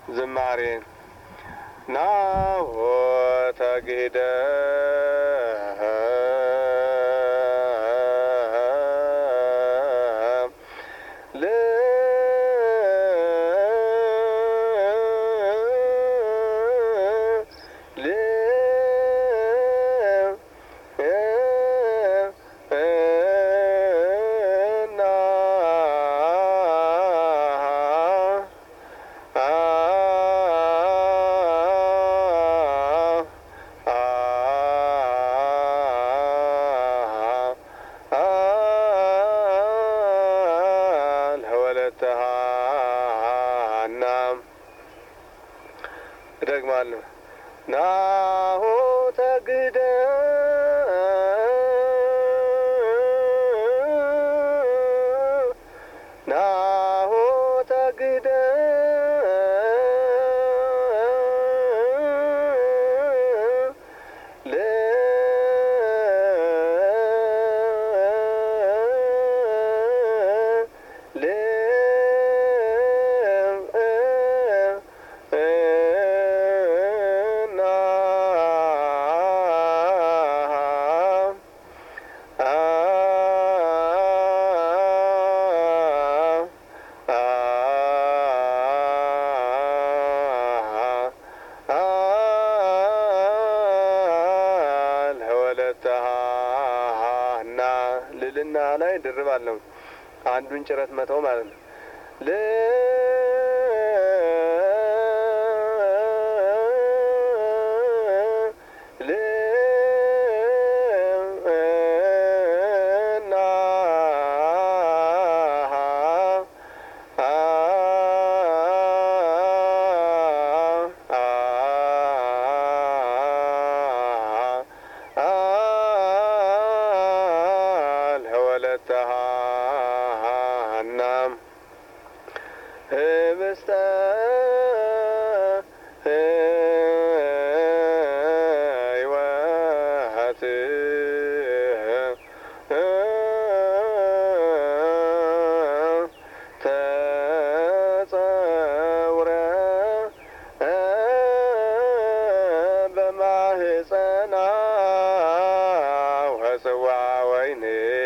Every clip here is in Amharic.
ዝማሬ ናሆ ተግሂደ ደግማለሁ ናሆ ተግሂደ ናሆ ተግሂደ ልልና ላይ ድርባለሁ አንዱን ጭረት መተው ማለት ነው። ህብስተ ሕይወት ተጸውረ በማህፀና ወጽዋ ወይን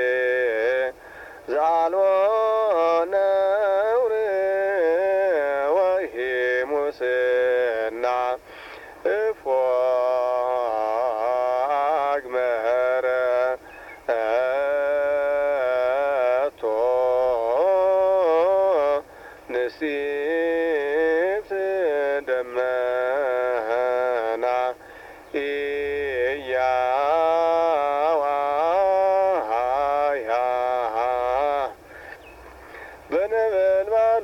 ዘአልቦ ነውር ወሂሙስና እፎግ መህረቶ ንሲት ደመና ኢያዋያ በነበልባሎ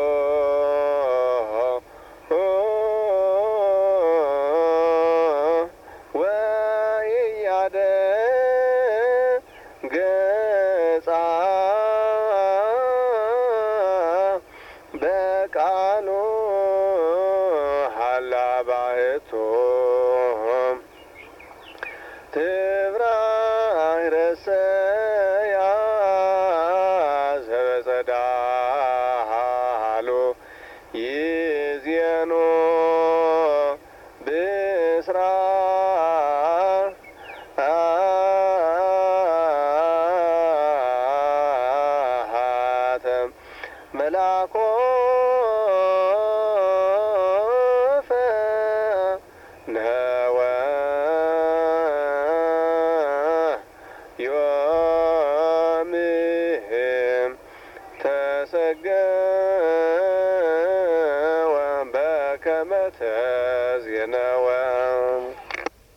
ገጻ በቃሉ ሀላባህቶ ትብራህ ረሰያ ዘበጸዳሉ ይዜኖ ብስራ መላኮ ፈነወ ዮምህም ተሰገወ በከመ ተዜነወ